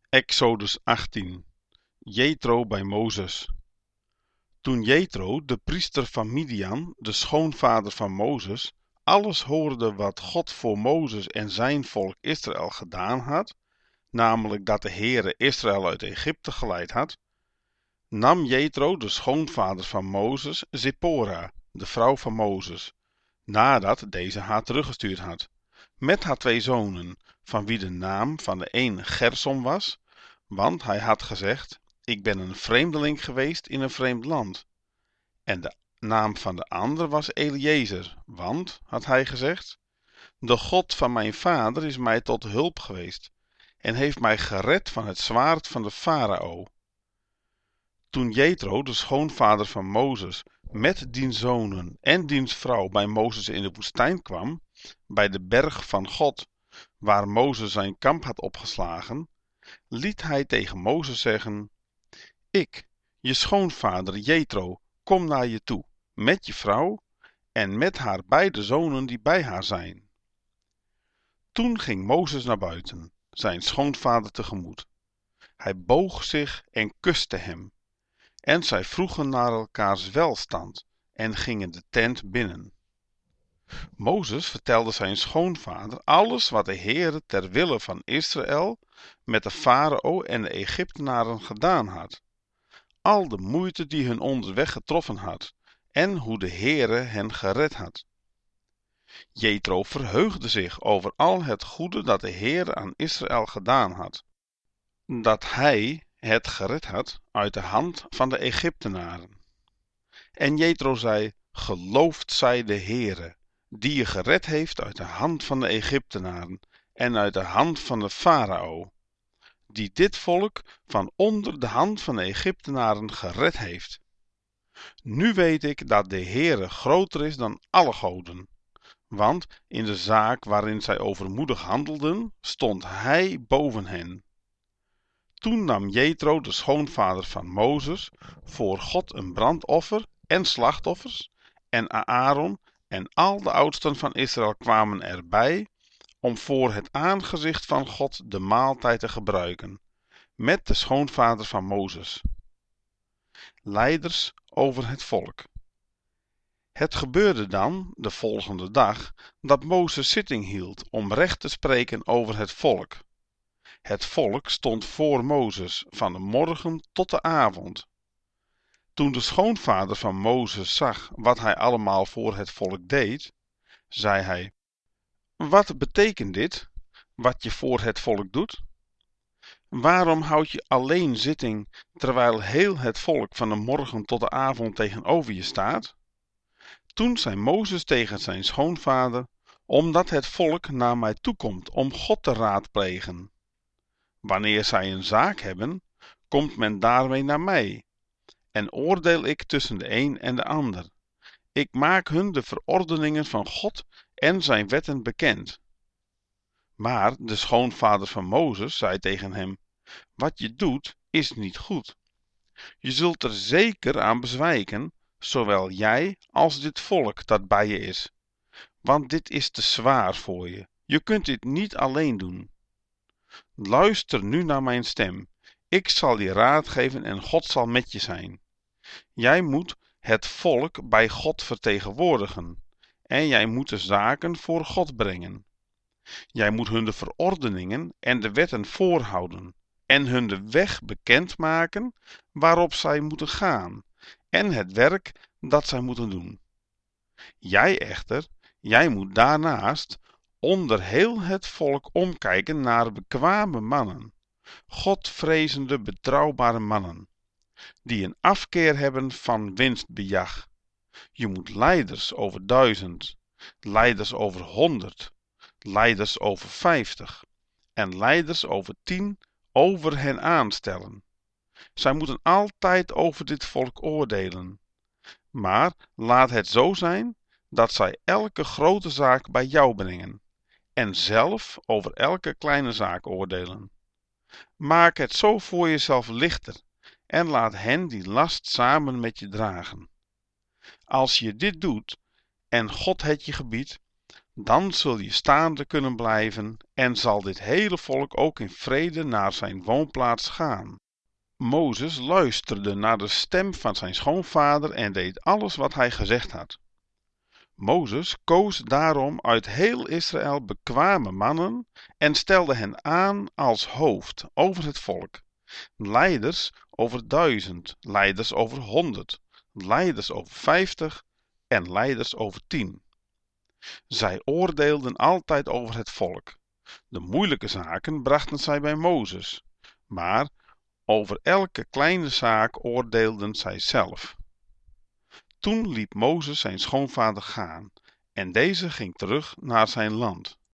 Exodus 18. Jethro bij Mozes. Toen Jethro, de priester van Midian, de schoonvader van Mozes, alles hoorde wat God voor Mozes en zijn volk Israël gedaan had, namelijk dat de Heere Israël uit Egypte geleid had, nam Jethro, de schoonvader van Mozes, Zippora, de vrouw van Mozes, nadat deze haar teruggestuurd had, met haar 2 zonen, van wie de naam van de een Gersom was, want hij had gezegd: ik ben een vreemdeling geweest in een vreemd land. En de naam van de ander was Eliezer, want, had hij gezegd, de God van mijn vader is mij tot hulp geweest en heeft mij gered van het zwaard van de farao. Toen Jethro, de schoonvader van Mozes, met diens zonen en diens vrouw bij Mozes in de woestijn kwam, bij de berg van God, waar Mozes zijn kamp had opgeslagen, liet hij tegen Mozes zeggen: ik, je schoonvader Jethro, kom naar je toe, met je vrouw en met haar beide zonen die bij haar zijn. Toen ging Mozes naar buiten, zijn schoonvader tegemoet. Hij boog zich en kuste hem. En zij vroegen naar elkaars welstand en gingen de tent binnen. Mozes vertelde zijn schoonvader alles wat de Heere ter wille van Israël met de farao en de Egyptenaren gedaan had. Al de moeite die hun onderweg getroffen had en hoe de Heere hen gered had. Jethro verheugde zich over al het goede dat de Heere aan Israël gedaan had. Dat hij het gered had uit de hand van de Egyptenaren. En Jethro zei: geloofd zij de Heere, die je gered heeft uit de hand van de Egyptenaren en uit de hand van de farao, die dit volk van onder de hand van de Egyptenaren gered heeft. Nu weet ik dat de Heere groter is dan alle goden, want in de zaak waarin zij overmoedig handelden, stond hij boven hen. Toen nam Jethro, de schoonvader van Mozes, voor God een brandoffer en slachtoffers, en Aaron en al de oudsten van Israël kwamen erbij, om voor het aangezicht van God de maaltijd te gebruiken, met de schoonvader van Mozes. Leiders over het volk. Het gebeurde dan, de volgende dag, dat Mozes zitting hield om recht te spreken over het volk. Het volk stond voor Mozes van de morgen tot de avond. Toen de schoonvader van Mozes zag wat hij allemaal voor het volk deed, zei hij: wat betekent dit, wat je voor het volk doet? Waarom houd je alleen zitting, terwijl heel het volk van de morgen tot de avond tegenover je staat? Toen zei Mozes tegen zijn schoonvader: omdat het volk naar mij toekomt om God te raadplegen. Wanneer zij een zaak hebben, komt men daarmee naar mij, en oordeel ik tussen de een en de ander. Ik maak hun de verordeningen van God en zijn wetten bekend. Maar de schoonvader van Mozes zei tegen hem: wat je doet is niet goed. Je zult er zeker aan bezwijken, zowel jij als dit volk dat bij je is, want dit is te zwaar voor je. Je kunt dit niet alleen doen. Luister nu naar mijn stem. Ik zal je raad geven en God zal met je zijn. Jij moet het volk bij God vertegenwoordigen en jij moet de zaken voor God brengen. Jij moet hun de verordeningen en de wetten voorhouden en hun de weg bekendmaken waarop zij moeten gaan en het werk dat zij moeten doen. Jij echter, jij moet daarnaast onder heel het volk omkijken naar bekwame mannen, Godvrezende betrouwbare mannen, die een afkeer hebben van winstbejag. Je moet leiders over 1000, leiders over 100, leiders over 50 en leiders over 10 over hen aanstellen. Zij moeten altijd over dit volk oordelen. Maar laat het zo zijn dat zij elke grote zaak bij jou brengen en zelf over elke kleine zaak oordelen. Maak het zo voor jezelf lichter en laat hen die last samen met je dragen. Als je dit doet en God het je gebiedt, Dan zul je staande kunnen blijven en zal dit hele volk ook in vrede naar zijn woonplaats gaan. Mozes luisterde naar de stem van zijn schoonvader en deed alles wat hij gezegd had. Mozes koos daarom uit heel Israël bekwame mannen en stelde hen aan als hoofd over het volk. Leiders over 1000, leiders over 100, leiders over 50 en leiders over 10. Zij oordeelden altijd over het volk. De moeilijke zaken brachten zij bij Mozes, maar over elke kleine zaak oordeelden zij zelf. Toen liet Mozes zijn schoonvader gaan en deze ging terug naar zijn land.